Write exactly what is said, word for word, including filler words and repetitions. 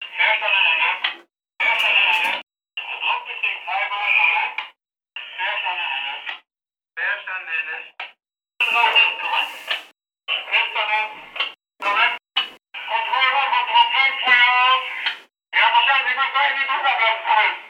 Herstellerende. Herstellerende. Druckbestimmt Teilbare. Herstellerende. Herstellerende. Kontrolle, Kontrolle, Feuer. Ja, wahrscheinlich muss man in die Druckerplatte kommen.